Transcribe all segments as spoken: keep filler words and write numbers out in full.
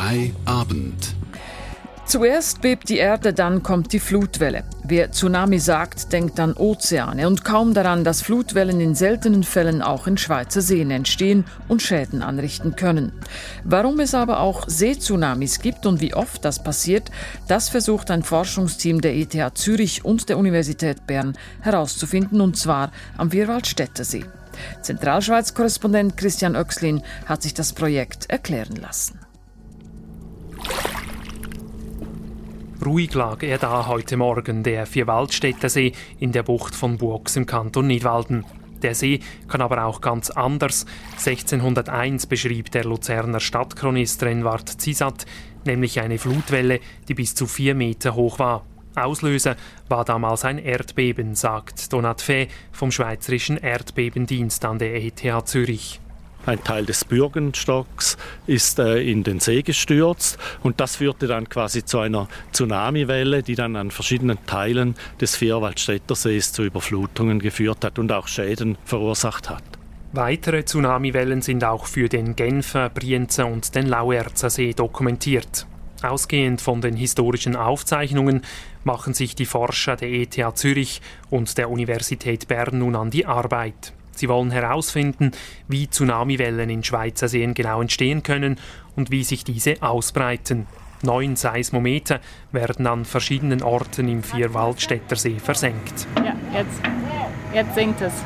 drei Abend. Zuerst bebt die Erde, dann kommt die Flutwelle. Wer Tsunami sagt, denkt an Ozeane und kaum daran, dass Flutwellen in seltenen Fällen auch in Schweizer Seen entstehen und Schäden anrichten können. Warum es aber auch Seetsunamis gibt und wie oft das passiert, das versucht ein Forschungsteam der E T H Zürich und der Universität Bern herauszufinden, und zwar am Vierwaldstätter See. Zentralschweiz-Korrespondent Christian Oechslin hat sich das Projekt erklären lassen. Ruhig lag er da heute Morgen, der Vierwaldstätter See in der Bucht von Buox im Kanton Nidwalden. Der See kann aber auch ganz anders. sechzehnhunderteins beschrieb der Luzerner Stadtchronist Renwart Zisat nämlich eine Flutwelle, die bis zu vier Meter hoch war. Auslöser war damals ein Erdbeben, sagt Donat Fee vom Schweizerischen Erdbebendienst an der E T H Zürich. Ein Teil des Bürgenstocks ist äh, in den See gestürzt und das führte dann quasi zu einer Tsunamiwelle, die dann an verschiedenen Teilen des Vierwaldstätter Sees zu Überflutungen geführt hat und auch Schäden verursacht hat. Weitere Tsunamiwellen sind auch für den Genfer, Brienzer und den Lauerzer See dokumentiert. Ausgehend von den historischen Aufzeichnungen machen sich die Forscher der E T H Zürich und der Universität Bern nun an die Arbeit. Sie wollen herausfinden, wie Tsunamiwellen in Schweizer Seen genau entstehen können und wie sich diese ausbreiten. Neun Seismometer werden an verschiedenen Orten im Vierwaldstätter See versenkt. Ja, jetzt, jetzt sinkt es.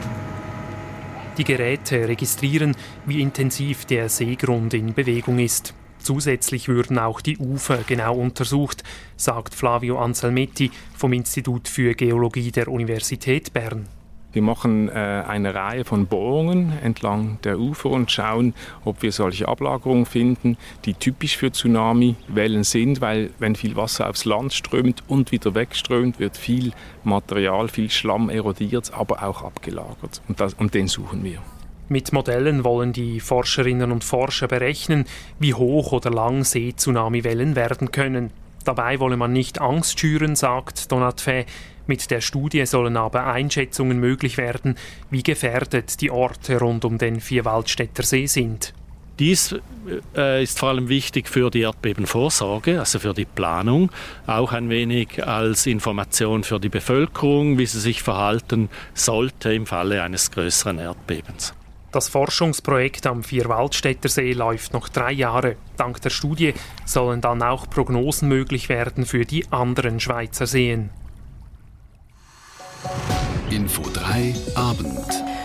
Die Geräte registrieren, wie intensiv der Seegrund in Bewegung ist. Zusätzlich würden auch die Ufer genau untersucht, sagt Flavio Anselmetti vom Institut für Geologie der Universität Bern. Wir machen äh, eine Reihe von Bohrungen entlang der Ufer und schauen, ob wir solche Ablagerungen finden, die typisch für Tsunamiwellen sind, weil wenn viel Wasser aufs Land strömt und wieder wegströmt, wird viel Material, viel Schlamm erodiert, aber auch abgelagert. Und, das, und den suchen wir. Mit Modellen wollen die Forscherinnen und Forscher berechnen, wie hoch oder lang Seetsunamiwellen werden können. Dabei wolle man nicht Angst schüren, sagt Donat Fee. Mit der Studie sollen aber Einschätzungen möglich werden, wie gefährdet die Orte rund um den Vierwaldstätter See sind. Dies äh, ist vor allem wichtig für die Erdbebenvorsorge, also für die Planung, auch ein wenig als Information für die Bevölkerung, wie sie sich verhalten sollte im Falle eines größeren Erdbebens. Das Forschungsprojekt am Vierwaldstätter See läuft noch drei Jahre. Dank der Studie sollen dann auch Prognosen möglich werden für die anderen Schweizer Seen. Info drei Abend.